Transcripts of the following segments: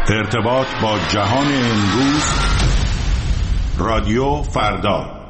ارتباط با جهان امروز، رادیو فردا.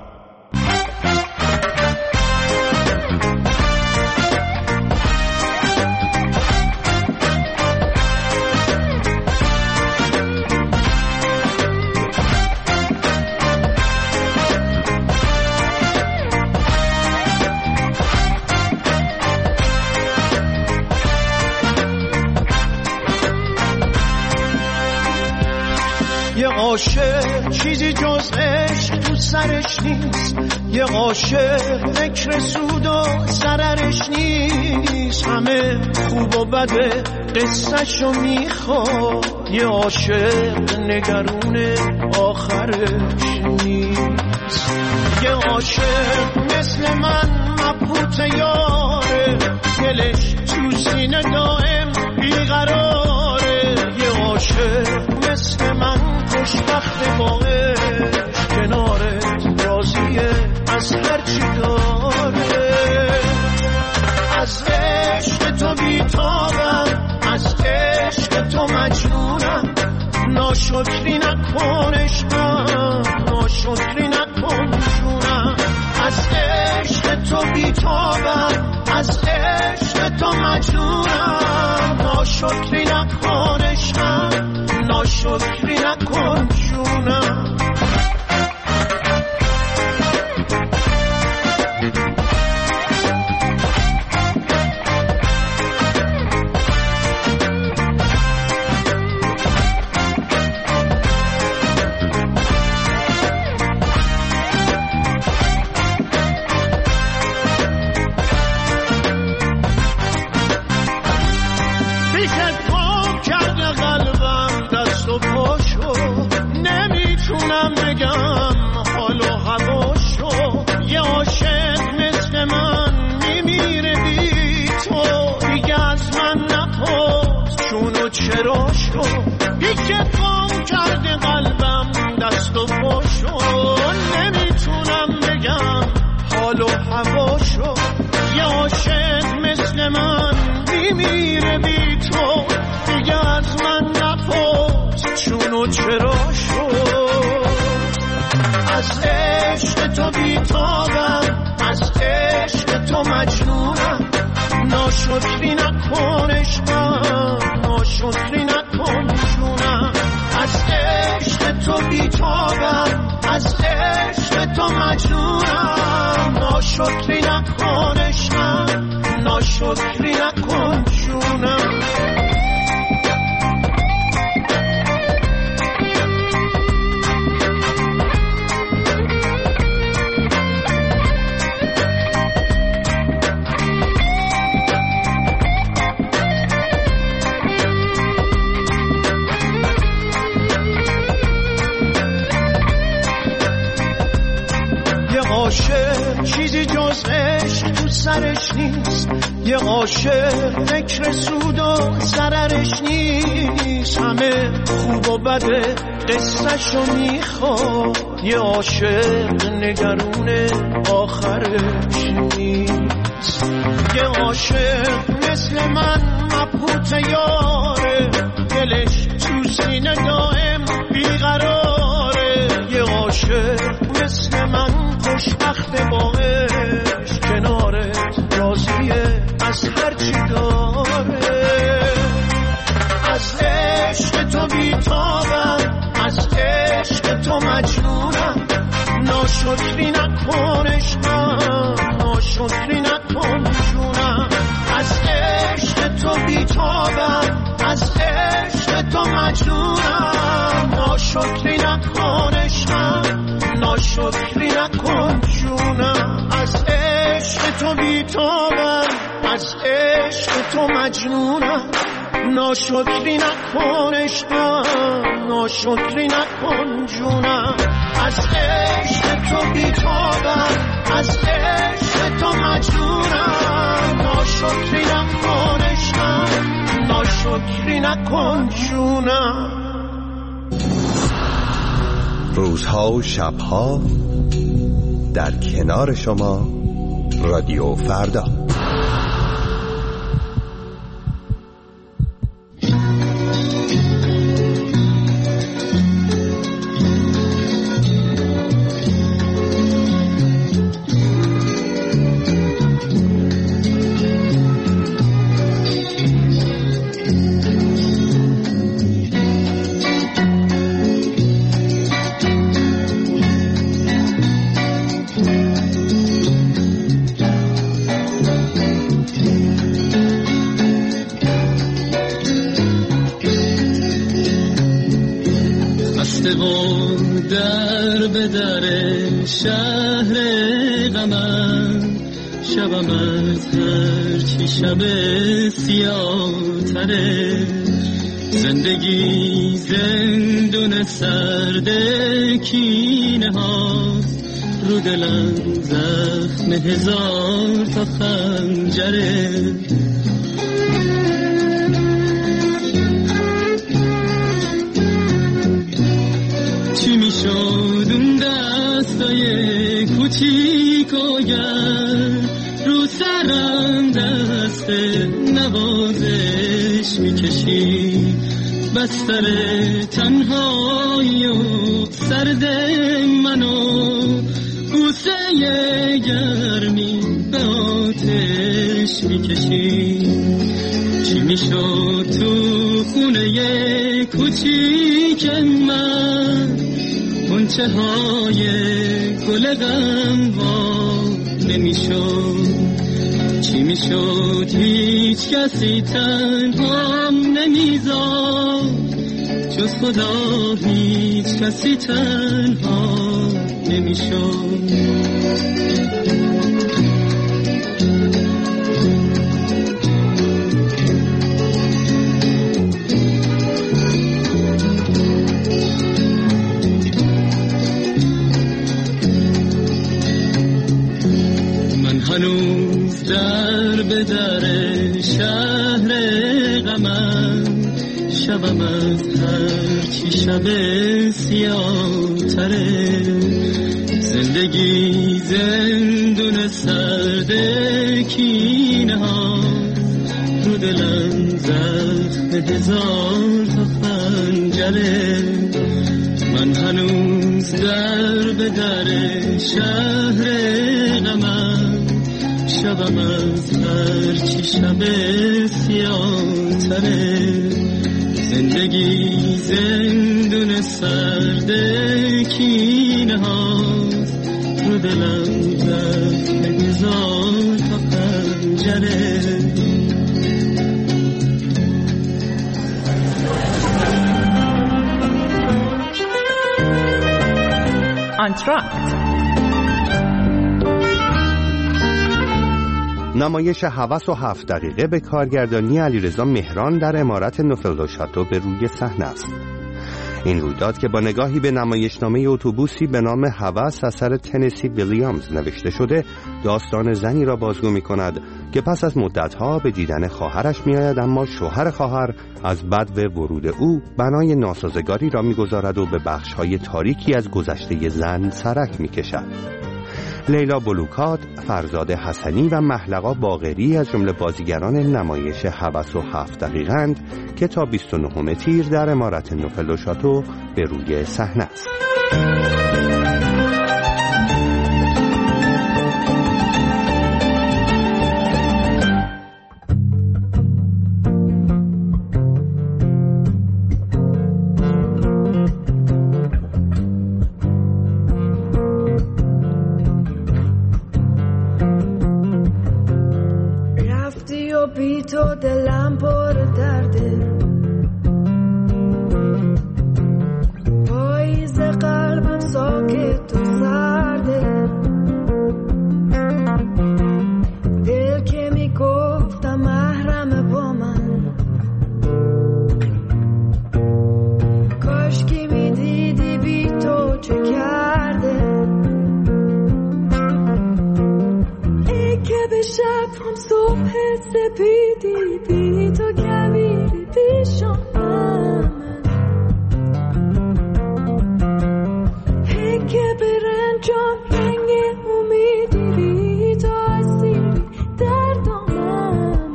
یه عاشق چیزی جز عشق تو سرش نیست، یه عاشق فکر سود و ضررش نیست، همه خوب و بده قصه‌شو میخواد، یه عاشق نگرون آخرش نیست. یه عاشق مثل من مبهوت یاره، دلش تو سینه دائم بیقراره، یه عاشق مثل من خوشبخت با عشق، کنارت راضیه از هرچی داره. از عشق تو بیتابم، از عشق تو مجنونم، ناشکری نکن عشقم، ناشکری نکن جونم. از عشق تو بیتابم، از عشق تو مجنونم، ناشکری نکن عشقم، ناشکری نکن جونم. نمیتونم بگم حال و هواشو، یه عاشق مثل من میمیره بی تو، دیگه از من نپرس چون و چراشو، دیگه گم کرده قلبم دست و پاشو، نمیتونم بگم حال و هواشو، یه عاشق مثل من میمیره بی تو، دیگه از من نپرس چون و چراشو. از عشق تو بیتابم، از عشق تو مجنونم، ناشکری نکن عشقم، ناشکری نکن جونم. از عشق تو بیتابم، از عشق تو مجنونم، ناشکری نکن عشقم، ناشکری نکن جونم. عاشق چیزی جز عشق تو سرش نیست، یه عاشق فکر سود و ضررش نیست، همه خوب و بده قصه‌شو میخواد، یه عاشق نگرون آخرش نیست. یه عاشق مثل من مبهوت یاره، دلش تو سینه دائم بیقراره، یه عاشق مثل من خوشبخت با عشق، کنارت راضیه از هرچی داره. از عشق تو بیتابم، از عشق تو مجنونم، ناشکری نکن عشقم، ناشکری نکن جونم. از عشق تو بیتابم، از عشق تو مجنونم، ناشکری نکن عشقم، ناشکری نکن جونم. از عشق تو بیتابم، از عشق تو مجنونم، ناشکری نکن عشقم، ناشکری نکن جونم. از عشق تو بیتابم، از عشق تو مجنونم، ناشکری نکن عشقم، ناشکری نکن جونم. روزها و شبها در کنار شما، رادیو فردا. رفته و در به در شهر غمم، شبم از هرچی شب سیاه تره. زندگی زندون سرد کینه هاست، رو دلم زخم هزار تا خنجره. چی میشد اون دستای کوچیک و گرم، رو سرم دست نوازش میکشید. بستر تنهایی و سرد منو، بوسه گرمی به آتش میکشید. چی میشد تو خونه کوچیک من، غنچه های گل غم وا نمیشد. چی میشد هیچ کسی تنهام نمیذاشت، جز خدا هیچ کسی تنها نمیشد. هنوز در به در شهر غمم، شبم از هرچی شب سیاه تره. زندگی زندون سرد کینه ها، رو دلم زخم هزار تا خنجره. من هنوز در به در شهر غمم، شبم از هرچی شب سیاه تره. زندگی زندون سرد کینه هاست، رو دلم زخم هزار تا خنجره. آنتراکت، نمایش هوس و 7 دقیقه به کارگردانی علیرضا مهران در عمارت نوفل شاتو به روی صحنه است. این رویداد که با نگاهی به نمایشنامه اتوبوسی به نام هوس اثر تنسی ویلیامز نوشته شده، داستان زنی را بازگو می‌کند که پس از مدت‌ها به دیدن خواهرش می‌آید، اما شوهر خواهر از بدو ورود او بنای ناسازگاری را می‌گذارد و به بخش‌های تاریکی از گذشته زن سرک می‌کشد. لیلا بلوکات، فرزاد حسنی و محلقا باقری از جمله بازیگران نمایش هوس و 7 دقیقه‌اند که تا 29 تیر در عمارت نوفل شاتو به روی صحنه است. بی تو دلم پر درده، پاییز قلبم ساکت و سرده. دل که میگفتم محرم با من، کاش که میدیدی بی تو چه کرده. ای که به شب هم صبح سپیدی، بی تو کبیری پیشانم. ای که به رنجام رنگ امیدی، بی تو اسیری در دامم.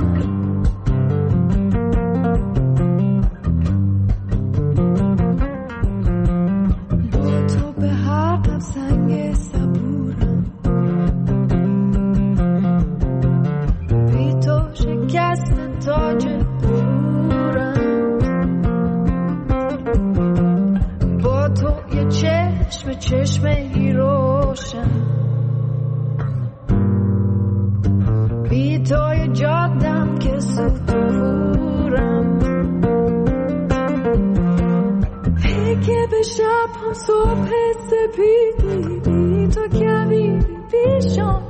با تو به حقم سنگ صبورم، بی تو شکست تاج غرورم. با تو یه چشمه روشن، بی تو یه جادم که ستورم. ای که به شب هم صبح سپیدی بی تو کویری پیشم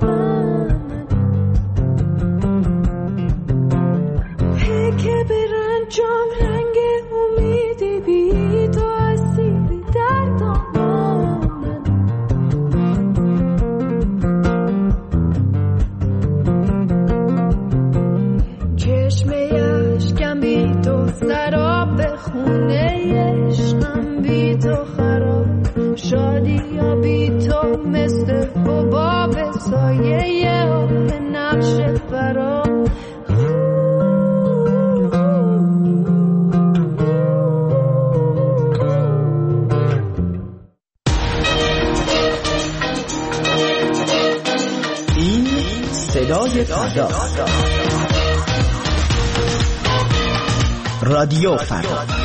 که به رنجام رنگ امیدی بی تو اسیری در دامن چشمه اشکم بی تو سراب خونه عشقم بی تو خراب شادی یا بی تو مثل حباب سایه آب نقش فرام صدای فردا، رادیو فردا.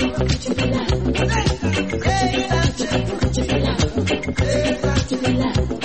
Hey,